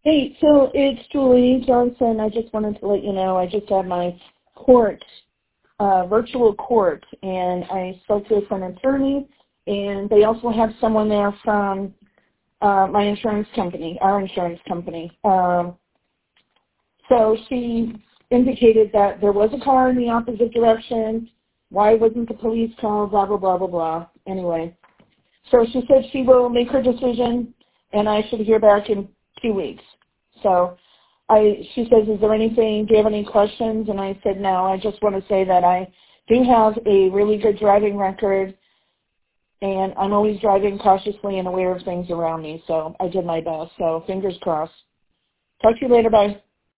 Hey, so it's Julie Johnson. I just wanted to let you know I just had my court, virtual court, and I spoke with an attorney, and they also have someone there from my insurance company, our insurance company. So she indicated that there was a car in the opposite direction. Why wasn't the police called? Blah, blah, blah, blah, blah. Anyway, so she said she will make her decision, and I should hear back in 2 weeks. So she says, is there anything, do you have any questions? And I said, no, I just want to say that I do have a really good driving record, and I'm always driving cautiously and aware of things around me. So I did my best. So fingers crossed. Talk to you later. Bye.